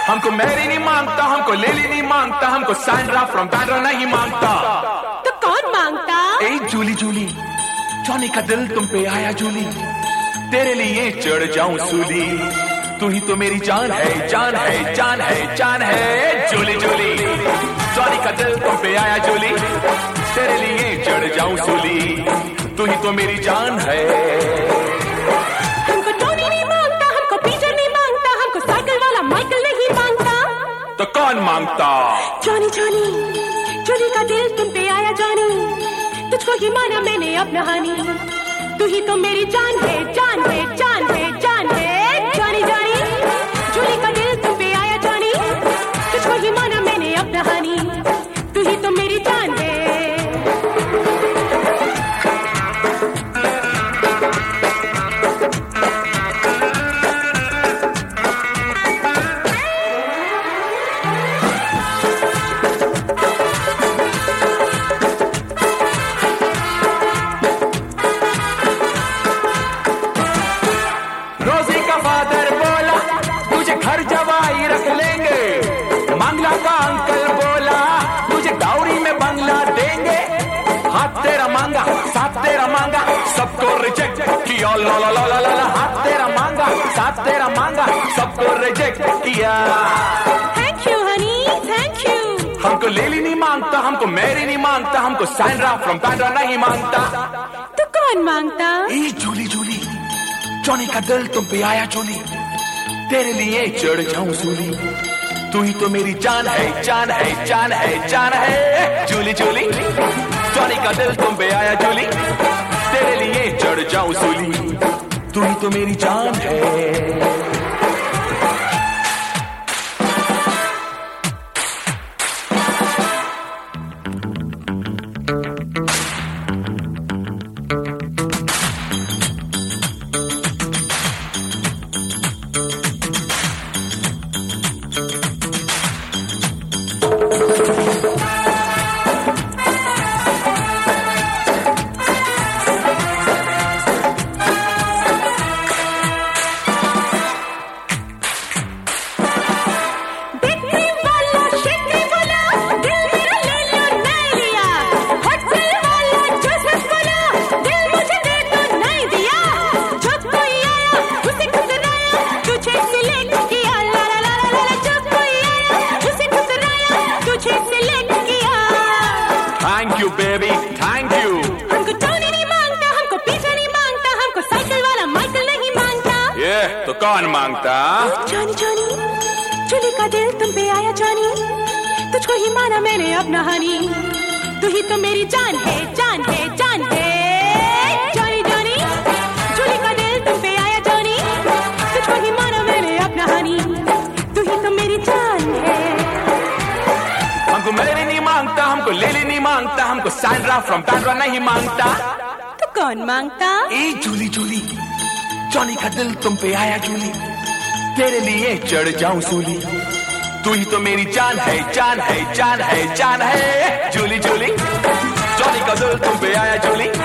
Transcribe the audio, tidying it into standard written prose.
हमको मैरी नहीं मांगता, हमको लेली नहीं मांगता, हमको सैंड्रा फ्रॉम बैंड्रा नहीं मांगता। तो कौन मांगता? ए जूली जूली, जॉनी का दिल तुम पे आया जूली, तेरे लिए चढ़ जाऊं सूली, तू ही तो मेरी जान है, जान है, जान है, जान है। जूली जूली, जॉनी का दिल तुम पे आया जूली, तेरे लिए चढ़ जाऊं सूली, तू ही तो मेरी जान है। हमको टोनी नहीं मांगता, हमको पीटर नहीं मांगता, हमको साइकिल वाला माइकल नहीं मांगता। तो कौन मांगता? जॉनी जॉनी, जॉनी का दिल तुम पे आया जॉनी, तुझको ही माना मैंने अपना हानी, तू ही तो मेरी जान है, जान है, जान है, जान है। जॉनी जॉनी, जॉनी का दिल तुम पे आया जॉनी, तुझको ही माना मैंने अपना हानी, तू ही तो मेरी जान है। रोजी का फादर बोला तुझे घर जवाई रख लेंगे, मंगला का अंकल बोला तुझे डाउरी में बंगला देंगे, हाथ तेरा मांगा साथ तेरा मांगा सबको रिजेक्ट किया, ला ला ला ला ला, हाथ तेरा मांगा साथ तेरा मांगा सबको रिजेक्ट किया। Thank you honey, thank you. हमको लेली नहीं मांगता, हमको मैरी नहीं मांगता, हमको सैंड्रा फ्रॉम बैंड्रा नहीं मांगता। तो कौन मांगता? ए जूली जूली, जॉनी का दिल तुम पे आया जूली, तेरे लिए चढ़ जाऊं सूली, तू ही तो मेरी जान है, जान है, जान है, जान है। जूली जूली, जॉनी का दिल तुम पे आया जूली, तेरे लिए चढ़ जाऊं सूली, तू ही तो मेरी जान है। Thank you baby, thank you. हमको टोनी नहीं मांगता, हमको पीटर नहीं मांगता, हमको साइकिल वाला माइकल नहीं मांगता। ये तो कौन मांगता? जॉनी जॉनी, जूली का दिल तुम पे आया जॉनी, तुझको ही माना मैंने अपना हानी, तू ही तो मेरी जान है, जान है, जान है। जॉनी जॉनी, जूली का दिल तुम पे आया जॉनी, तुझको ही माना मैंने अपना हानी, तू ही तो मेरी जान है। हमको मैरी नहीं मांगता, हमको लेली नहीं मांगता, हमको सैंड्रा फ्रॉम बैंड्रा नहीं मांगता। तो कौन मांगता? ए जूली जूली, जॉनी का दिल तुम पे आया जूली, तेरे लिए चढ़ जाऊं सूली, तू ही तो मेरी जान है, जान है, जान है, जान है। जूली जूली, जॉनी का दिल तुम पे आया जूली,